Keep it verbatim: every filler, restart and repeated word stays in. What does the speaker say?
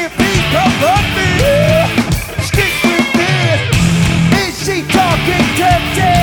if he come up me. Stick with this. Is she talking to death?